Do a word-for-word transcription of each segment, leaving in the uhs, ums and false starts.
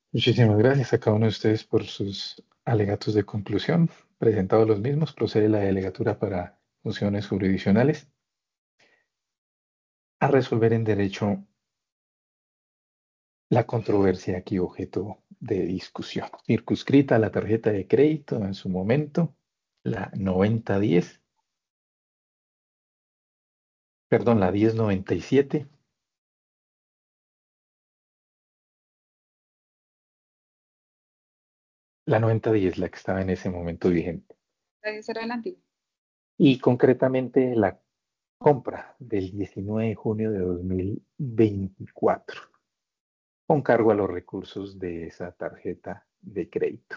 Muchísimas gracias a cada uno de ustedes por sus alegatos de conclusión. Presentados los mismos, procede la delegatura para funciones jurisdiccionales a resolver en derecho la controversia aquí objeto de discusión. Circunscrita a la tarjeta de crédito en su momento, la noventa diez, perdón, la diez noventa y siete, la noventa diez, la que estaba en ese momento vigente. Debe ser el antiguo. Y concretamente la compra del diecinueve de junio de dos mil veinticuatro, con cargo a los recursos de esa tarjeta de crédito.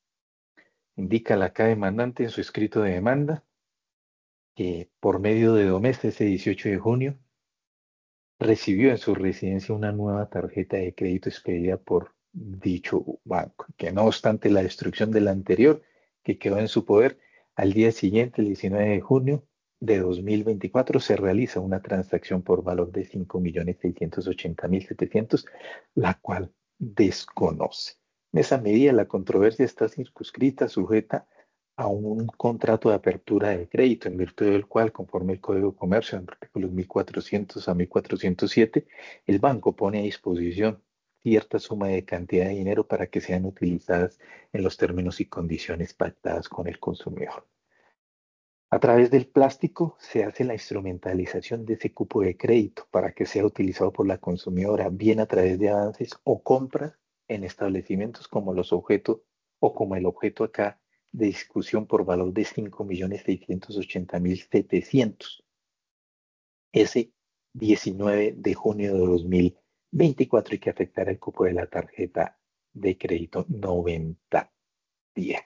Indica la acá demandante en su escrito de demanda que por medio de Domesta ese dieciocho de junio recibió en su residencia una nueva tarjeta de crédito expedida por dicho banco, que no obstante la destrucción de la anterior, que quedó en su poder, al día siguiente, el diecinueve de junio de dos mil veinticuatro, se realiza una transacción por valor de cinco millones seiscientos ochenta mil setecientos, la cual desconoce. En esa medida, la controversia está circunscrita, sujeta a un contrato de apertura de crédito, en virtud del cual, conforme el Código de Comercio, en artículos mil cuatrocientos a mil cuatrocientos siete, el banco pone a disposición cierta suma de cantidad de dinero para que sean utilizadas en los términos y condiciones pactadas con el consumidor. A través del plástico se hace la instrumentalización de ese cupo de crédito para que sea utilizado por la consumidora, bien a través de avances o compras en establecimientos como los objetos o como el objeto acá de discusión por valor de cinco millones seiscientos ochenta mil setecientos. Ese diecinueve de junio de dos mil veinticuatro y que afectará el cupo de la tarjeta de crédito noventa diez.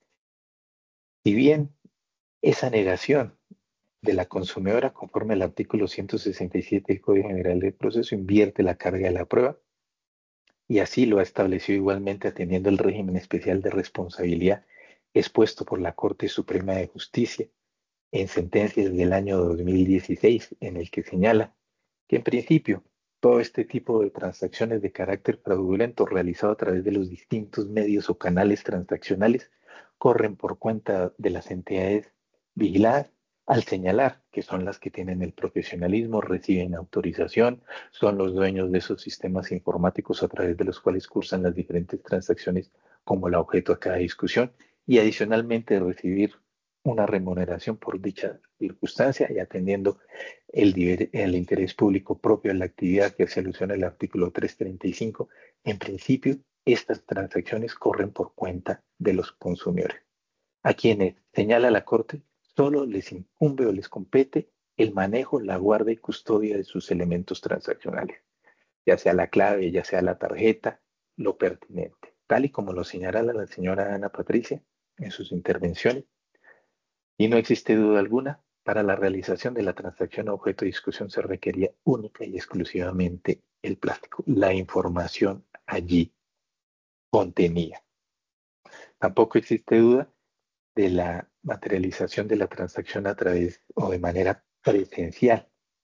Si bien esa negación de la consumidora, conforme al artículo ciento sesenta y siete del Código General del Proceso, invierte la carga de la prueba y así lo ha establecido igualmente atendiendo el régimen especial de responsabilidad expuesto por la Corte Suprema de Justicia en sentencias del año dos mil dieciséis, en el que señala que en principio todo este tipo de transacciones de carácter fraudulento realizado a través de los distintos medios o canales transaccionales corren por cuenta de las entidades vigiladas, al señalar que son las que tienen el profesionalismo, reciben autorización, son los dueños de esos sistemas informáticos a través de los cuales cursan las diferentes transacciones como la objeto a cada discusión, y adicionalmente recibir una remuneración por dicha circunstancia y atendiendo el, el interés público propio de la actividad que hace alusión al artículo trescientos treinta y cinco. En principio, estas transacciones corren por cuenta de los consumidores, a quienes, señala la Corte, solo les incumbe o les compete el manejo, la guarda y custodia de sus elementos transaccionales, ya sea la clave, ya sea la tarjeta, lo pertinente, tal y como lo señala la señora Ana Patricia en sus intervenciones. Y no existe duda alguna, para la realización de la transacción a objeto de discusión se requería única y exclusivamente el plástico. La información allí contenía. Tampoco existe duda de la materialización de la transacción a través o de manera presencial.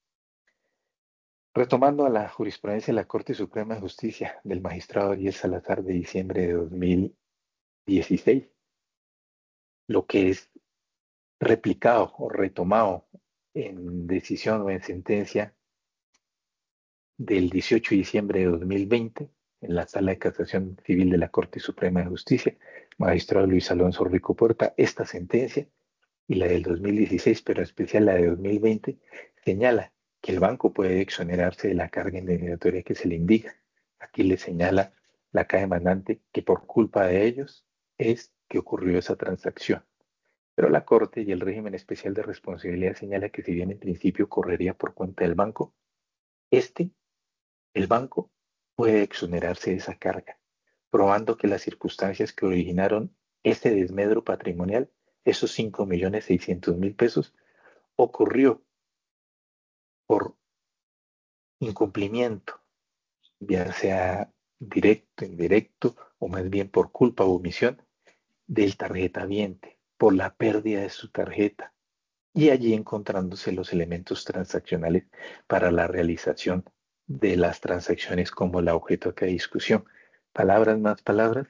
Retomando a la jurisprudencia de la Corte Suprema de Justicia del magistrado Ariel Salazar de diciembre de dos mil dieciséis, lo que es replicado o retomado en decisión o en sentencia del dieciocho de diciembre de dos mil veinte en la Sala de Casación Civil de la Corte Suprema de Justicia, magistrado Luis Alonso Rico Puerta, esta sentencia y la del dos mil dieciséis, pero en especial la de dos mil veinte, señala que el banco puede exonerarse de la carga indemnizatoria que se le indica. Aquí le señala la acá demandante que por culpa de ellos es que ocurrió esa transacción. Pero la Corte y el régimen especial de responsabilidad señala que si bien en principio correría por cuenta del banco, este, el banco, puede exonerarse de esa carga, probando que las circunstancias que originaron ese desmedro patrimonial, esos cinco millones seiscientos mil pesos, ocurrió por incumplimiento, ya sea directo, indirecto, o más bien por culpa o omisión del tarjetaviente, por la pérdida de su tarjeta, y allí encontrándose los elementos transaccionales para la realización de las transacciones como la objeto de discusión. palabras más palabras,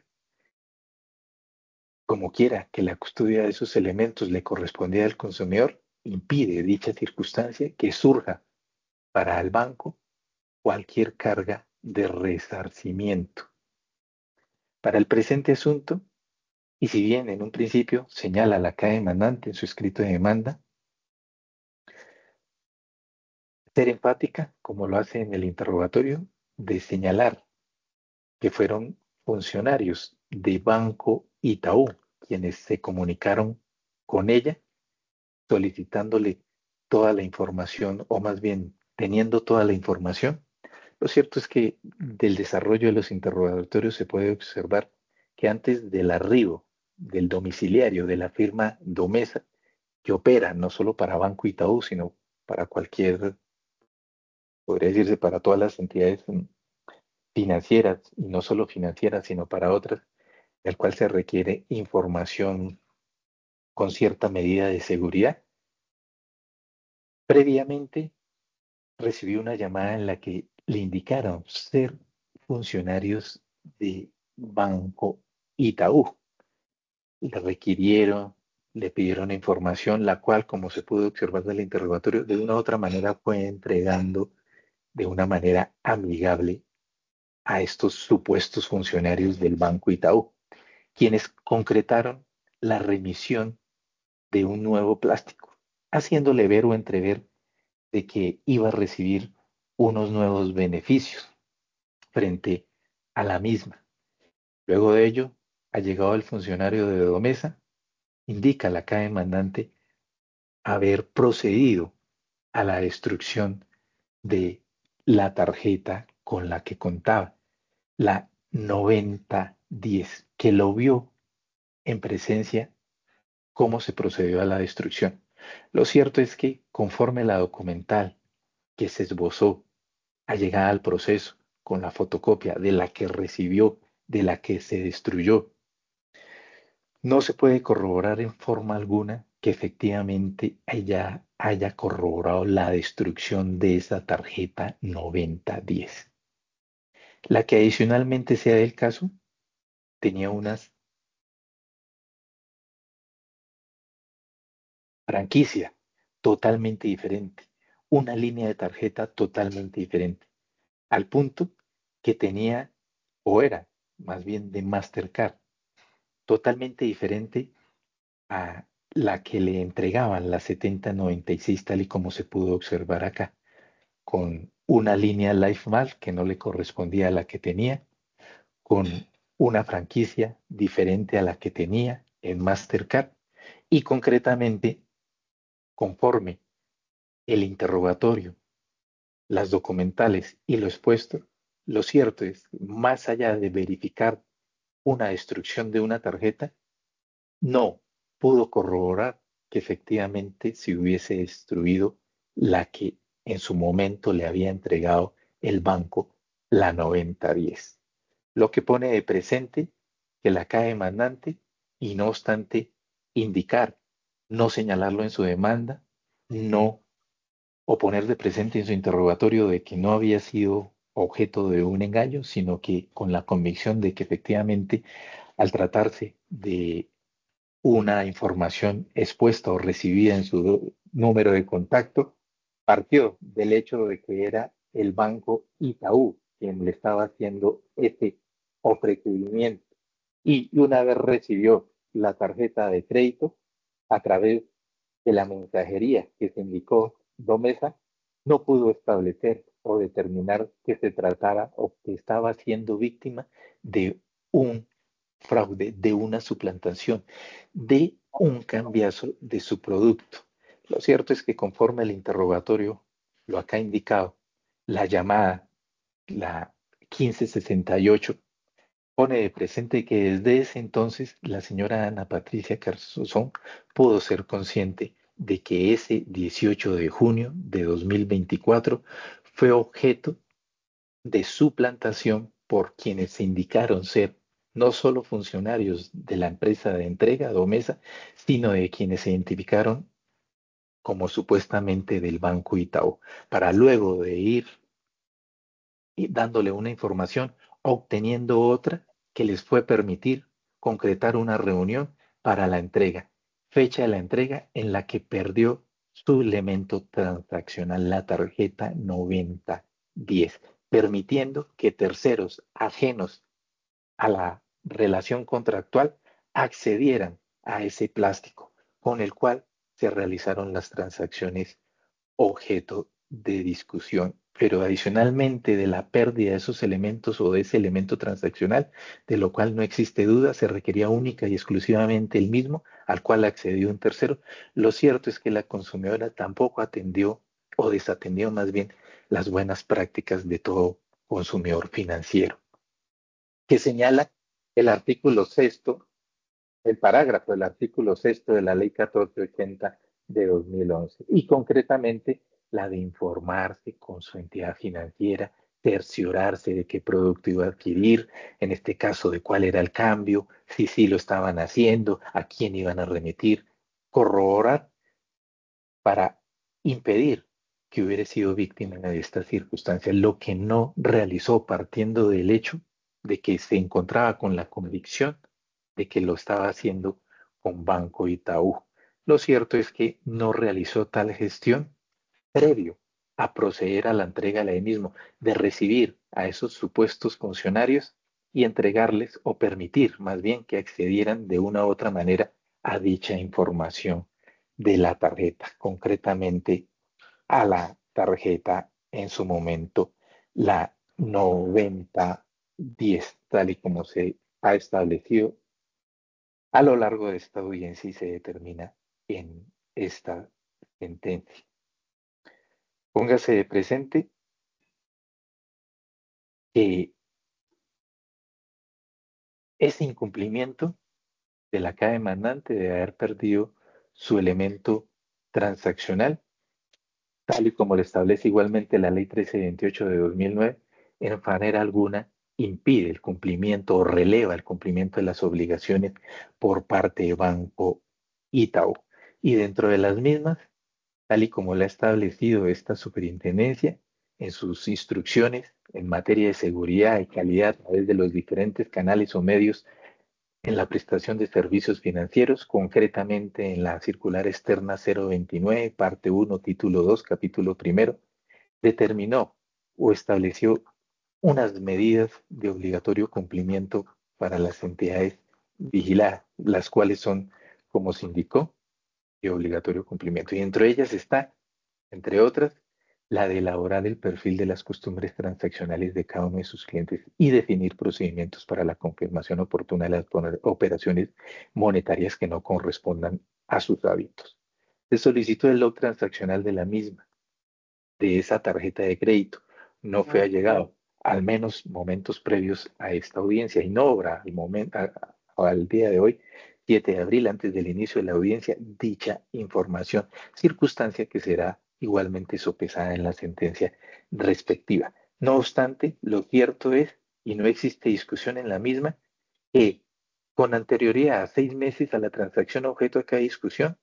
como quiera que la custodia de esos elementos le correspondía al consumidor, impide dicha circunstancia que surja para el banco cualquier carga de resarcimiento. Para el presente asunto, y si bien en un principio señala la C A demandante en su escrito de demanda, ser enfática, como lo hace en el interrogatorio, de señalar que fueron funcionarios de Banco Itaú quienes se comunicaron con ella solicitándole toda la información, o más bien teniendo toda la información. Lo cierto es que del desarrollo de los interrogatorios se puede observar que antes del arribo del domiciliario de la firma Domesa, que opera no solo para Banco Itaú, sino para cualquier, podría decirse, para todas las entidades mm, financieras, y no solo financieras, sino para otras, del cual se requiere información con cierta medida de seguridad. Previamente recibió una llamada en la que le indicaron ser funcionarios de Banco Itaú. Le requirieron, le pidieron información, la cual, como se pudo observar del interrogatorio, de una u otra manera fue entregando de una manera amigable a estos supuestos funcionarios del Banco Itaú, quienes concretaron la remisión de un nuevo plástico, haciéndole ver o entrever de que iba a recibir unos nuevos beneficios frente a la misma. Luego de ello, ha llegado el funcionario de Domesa, indica a la C A demandante haber procedido a la destrucción de la tarjeta con la que contaba, la noventa diez, que lo vio en presencia cómo se procedió a la destrucción. Lo cierto es que conforme la documental que se esbozó a llegar al proceso con la fotocopia de la que recibió, de la que se destruyó, no se puede corroborar en forma alguna que efectivamente ella haya corroborado la destrucción de esa tarjeta noventa diez. La que adicionalmente sea del caso tenía una franquicia totalmente diferente, una línea de tarjeta totalmente diferente, al punto que tenía, o era más bien de Mastercard, totalmente diferente a la que le entregaban la setenta noventa y seis, tal y como se pudo observar acá, con una línea LifeMall que no le correspondía a la que tenía, con una franquicia diferente a la que tenía en Mastercard, y concretamente, conforme el interrogatorio, las documentales y lo expuesto, lo cierto es, más allá de verificar una destrucción de una tarjeta, no pudo corroborar que efectivamente se hubiese destruido la que en su momento le había entregado el banco, la noventa diez. Lo que pone de presente que la C A E demandante, y no obstante indicar, no señalarlo en su demanda, no, o poner de presente en su interrogatorio de que no había sido objeto de un engaño, sino que con la convicción de que efectivamente al tratarse de una información expuesta o recibida en su número de contacto, partió del hecho de que era el banco Itaú quien le estaba haciendo ese ofrecimiento. Y una vez recibió la tarjeta de crédito a través de la mensajería que se indicó Domesa, no pudo establecer o determinar que se tratara o que estaba siendo víctima de un fraude, de una suplantación, de un cambiazo de su producto. Lo cierto es que conforme el interrogatorio lo acá indicado, la llamada, la quince sesenta y ocho, pone de presente que desde ese entonces la señora Ana Patricia Carzozón pudo ser consciente de que ese dieciocho de junio de dos mil veinticuatro fue objeto de suplantación por quienes se indicaron ser no solo funcionarios de la empresa de entrega Domesa, sino de quienes se identificaron como supuestamente del Banco Itaú, para luego de ir y dándole una información, obteniendo otra que les fue permitir concretar una reunión para la entrega, fecha de la entrega en la que perdió su elemento transaccional, la tarjeta noventa diez, permitiendo que terceros ajenos a la relación contractual accedieran a ese plástico con el cual se realizaron las transacciones objeto de discusión. Pero adicionalmente de la pérdida de esos elementos o de ese elemento transaccional, de lo cual no existe duda, se requería única y exclusivamente el mismo al cual accedió un tercero. Lo cierto es que la consumidora tampoco atendió o desatendió más bien las buenas prácticas de todo consumidor financiero, que señala el artículo sexto, el parágrafo del artículo sexto de la Ley catorce ochenta de dos mil once, y concretamente la de informarse con su entidad financiera, cerciorarse de qué producto iba a adquirir, en este caso de cuál era el cambio, si sí lo estaban haciendo, a quién iban a remitir, corroborar para impedir que hubiera sido víctima de esta circunstancia, lo que no realizó partiendo del hecho de que se encontraba con la convicción de que lo estaba haciendo con Banco Itaú. Lo cierto es que no realizó tal gestión previo a proceder a la entrega de la mismo, de recibir a esos supuestos funcionarios y entregarles o permitir más bien que accedieran de una u otra manera a dicha información de la tarjeta, concretamente a la tarjeta en su momento, la noventa diez, tal y como se ha establecido a lo largo de esta audiencia y se determina en esta sentencia. Póngase de presente que ese incumplimiento de la caja demandante de haber perdido su elemento transaccional, tal y como lo establece igualmente la Ley trece veintiocho de dos mil nueve, en manera alguna impide el cumplimiento o releva el cumplimiento de las obligaciones por parte de Banco Itaú. Y dentro de las mismas, tal y como lo ha establecido esta superintendencia en sus instrucciones en materia de seguridad y calidad a través de los diferentes canales o medios en la prestación de servicios financieros, concretamente en la circular externa cero veintinueve, parte uno, título dos, capítulo primero, determinó o estableció unas medidas de obligatorio cumplimiento para las entidades vigiladas, las cuales son, como se indicó, de obligatorio cumplimiento. Y entre ellas está, entre otras, la de elaborar el perfil de las costumbres transaccionales de cada uno de sus clientes y definir procedimientos para la confirmación oportuna de las operaciones monetarias que no correspondan a sus hábitos. Se solicitó el log transaccional de la misma, de esa tarjeta de crédito. No fue allegado, al menos momentos previos a esta audiencia, y no obra al, momento, a, al día de hoy, siete de abril, antes del inicio de la audiencia, dicha información, circunstancia que será igualmente sopesada en la sentencia respectiva. No obstante, lo cierto es, y no existe discusión en la misma, que con anterioridad a seis meses a la transacción objeto de cada discusión,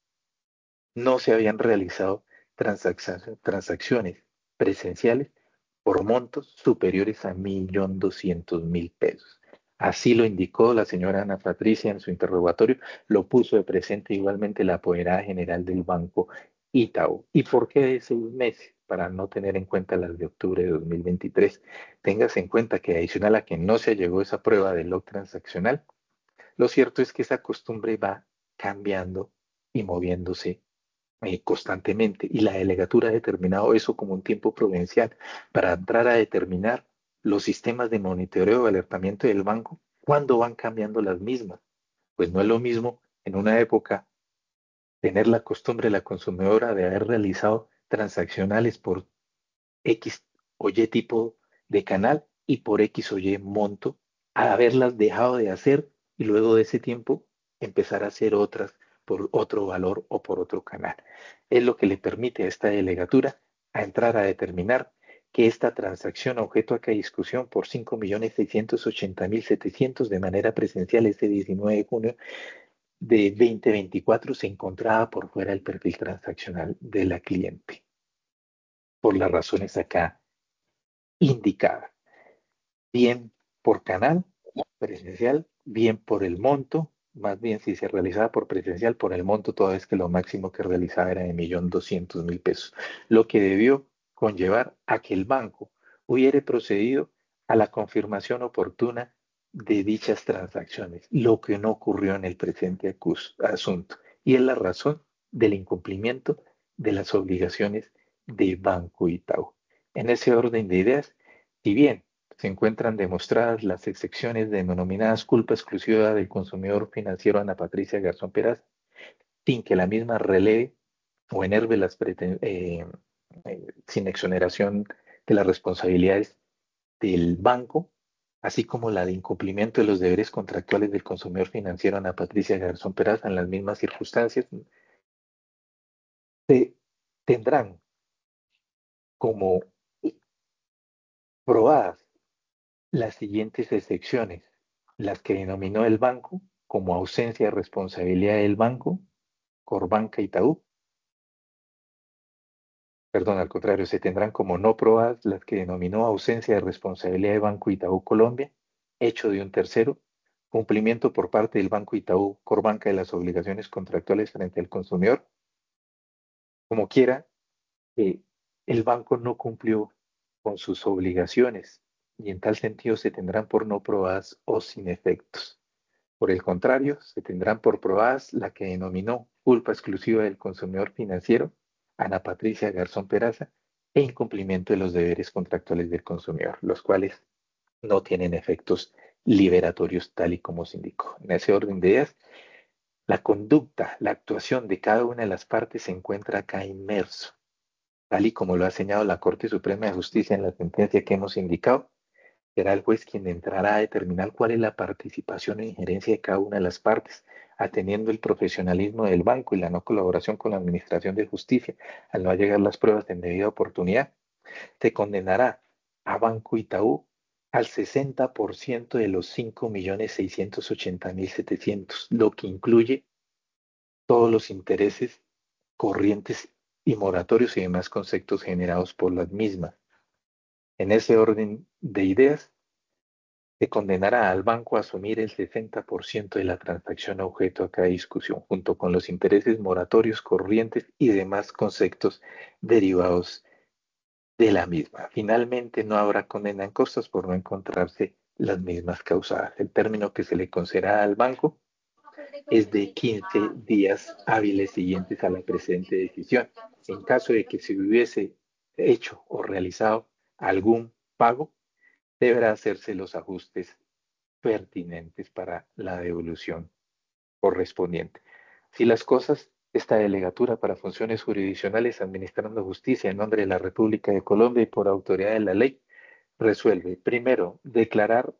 no se habían realizado transacciones, transacciones presenciales por montos superiores a un millón doscientos mil pesos. Así lo indicó la señora Ana Patricia en su interrogatorio, lo puso de presente igualmente la apoderada general del Banco Itaú. ¿Y por qué de seis meses? Para no tener en cuenta las de octubre de dos mil veintitrés. Téngase en cuenta que adicional a que no se llegó esa prueba del log transaccional, lo cierto es que esa costumbre va cambiando y moviéndose eh, constantemente, y la delegatura ha determinado eso como un tiempo prudencial para entrar a determinar los sistemas de monitoreo y alertamiento del banco, cuándo van cambiando las mismas. Pues no es lo mismo en una época tener la costumbre de la consumidora de haber realizado transaccionales por X o Y tipo de canal y por X o Y monto, a haberlas dejado de hacer y luego de ese tiempo empezar a hacer otras por otro valor o por otro canal. Es lo que le permite a esta delegatura a entrar a determinar que esta transacción objeto a cada discusión por cinco millones seiscientos ochenta mil setecientos de manera presencial este diecinueve de junio de dos mil veinticuatro se encontraba por fuera del perfil transaccional de la cliente, por las razones acá indicadas. Bien, por canal presencial, bien por el monto, más bien si se realizaba por presencial, por el monto, toda vez que lo máximo que realizaba era de un millón doscientos mil pesos, lo que debió conllevar a que el banco hubiera procedido a la confirmación oportuna de dichas transacciones, lo que no ocurrió en el presente acus- asunto, y es la razón del incumplimiento de las obligaciones de Banco Itaú. En ese orden de ideas, si bien se encuentran demostradas las excepciones denominadas culpa exclusiva del consumidor financiero Ana Patricia Garzón Peraz, sin que la misma releve o enerve las preten- eh, eh, sin exoneración de las responsabilidades del banco, así como la de incumplimiento de los deberes contractuales del consumidor financiero Ana Patricia Garzón Peraz en las mismas circunstancias, se tendrán como probadas las siguientes excepciones, las que denominó el banco como ausencia de responsabilidad del banco, Corbanca y Itaú, perdón, al contrario, se tendrán como no probadas las que denominó ausencia de responsabilidad de Banco Itaú Colombia, hecho de un tercero, cumplimiento por parte del Banco Itaú Corbanca de las obligaciones contractuales frente al consumidor, como quiera, eh, el banco no cumplió con sus obligaciones y en tal sentido se tendrán por no probadas o sin efectos. Por el contrario, se tendrán por probadas la que denominó culpa exclusiva del consumidor financiero, Ana Patricia Garzón Peraza, e incumplimiento de los deberes contractuales del consumidor, los cuales no tienen efectos liberatorios tal y como se indicó. En ese orden de ideas, la conducta, la actuación de cada una de las partes se encuentra acá inmerso, tal y como lo ha señalado la Corte Suprema de Justicia en la sentencia que hemos indicado. Será el juez quien entrará a determinar cuál es la participación e injerencia de cada una de las partes, atendiendo el profesionalismo del banco y la no colaboración con la Administración de Justicia. Al no llegar las pruebas en debida oportunidad, se condenará a Banco Itaú al sesenta por ciento de los cinco millones seiscientos ochenta mil setecientos, lo que incluye todos los intereses corrientes y moratorios y demás conceptos generados por las mismas. En ese orden de ideas, se condenará al banco a asumir el sesenta por ciento de la transacción objeto a cada discusión, junto con los intereses moratorios corrientes y demás conceptos derivados de la misma. Finalmente, no habrá condena en costas por no encontrarse las mismas causadas. El término que se le concederá al banco es de quince días hábiles siguientes a la presente decisión. En caso de que se hubiese hecho o realizado algún pago, deberá hacerse los ajustes pertinentes para la devolución correspondiente. Si las cosas, esta delegatura para funciones jurisdiccionales administrando justicia en nombre de la República de Colombia y por autoridad de la ley, resuelve, primero, declarar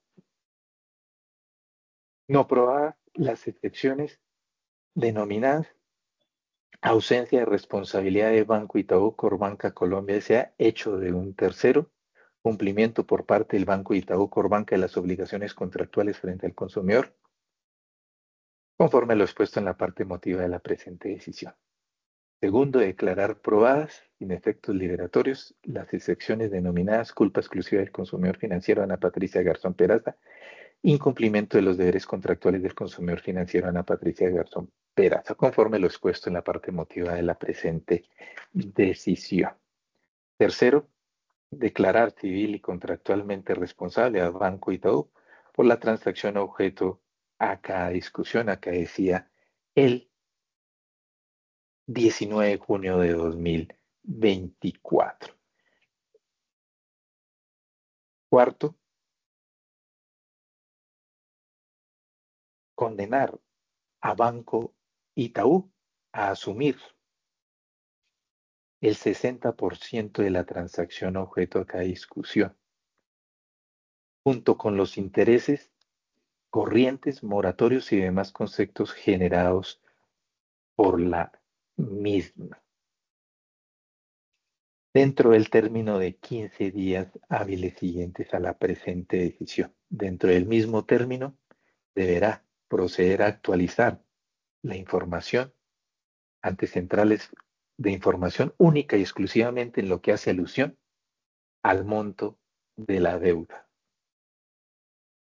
no probadas las excepciones denominadas ausencia de responsabilidad de Banco Itaú Corbanca Colombia S A, hecho de un tercero, cumplimiento por parte del Banco Itaú Corbanca de las obligaciones contractuales frente al consumidor, conforme a lo expuesto en la parte emotiva de la presente decisión. Segundo, declarar probadas, sin efectos liberatorios, las excepciones denominadas culpa exclusiva del consumidor financiero Ana Patricia Garzón Peraza, incumplimiento de los deberes contractuales del consumidor financiero Ana Patricia Garzón Peraza, conforme a lo expuesto en la parte emotiva de la presente decisión. Tercero, declarar civil y contractualmente responsable al Banco Itaú por la transacción objeto a cada discusión, acá decía el diecinueve de junio de dos mil veinticuatro. Cuarto, condenar a Banco Itaú a asumir el sesenta por ciento de la transacción objeto a cada discusión, junto con los intereses corrientes, moratorios y demás conceptos generados por la misma, dentro del término de quince días hábiles siguientes a la presente decisión. Dentro del mismo término, deberá proceder a actualizar la información ante centrales de información única y exclusivamente en lo que hace alusión al monto de la deuda.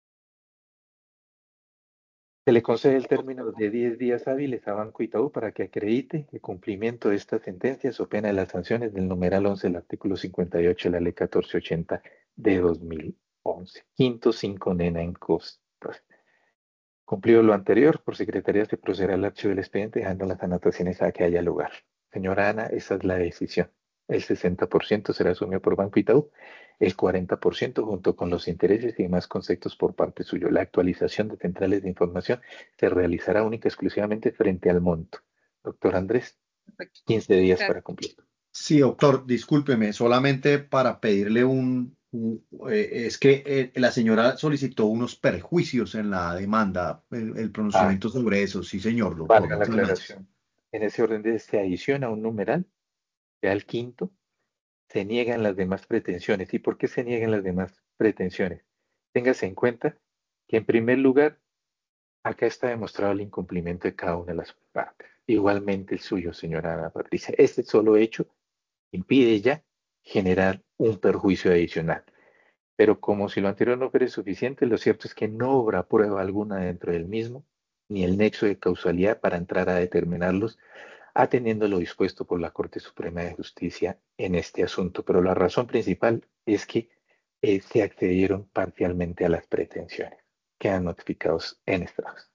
Se le concede el término de diez días hábiles a Banco Itaú para que acredite el cumplimiento de estas sentencias o pena de las sanciones del numeral once del artículo cincuenta y ocho de la ley catorce ochenta de dos mil once. Quinto, sin condena en costas. Cumplido lo anterior, por secretaría se procederá al archivo del expediente dejando las anotaciones a que haya lugar. Señora Ana, esa es la decisión. El sesenta por ciento será asumido por Banco Itaú, el cuarenta por ciento junto con los intereses y demás conceptos por parte suyo. La actualización de centrales de información se realizará única y exclusivamente frente al monto. Doctor Andrés, Perfecto. quince días Gracias. para cumplir. Sí, doctor, discúlpeme, solamente para pedirle un, un- eh, es que eh, la señora solicitó unos perjuicios en la demanda, el, el Ah, pronunciamiento sobre eso. Sí, señor, doctor, valga la muchas gracias. aclaración. En ese orden de se adiciona un numeral, ya el quinto, se niegan las demás pretensiones. ¿Y por qué se niegan las demás pretensiones? Téngase en cuenta que en primer lugar, acá está demostrado el incumplimiento de cada una de las partes. Igualmente el suyo, señora Ana Patricia. Este solo hecho impide ya generar un perjuicio adicional. Pero como si lo anterior no fuera suficiente, lo cierto es que no habrá prueba alguna dentro del mismo, ni el nexo de causalidad para entrar a determinarlos, atendiendo lo dispuesto por la Corte Suprema de Justicia en este asunto. Pero la razón principal es que eh, se accedieron parcialmente a las pretensiones. Quedan notificados en estados.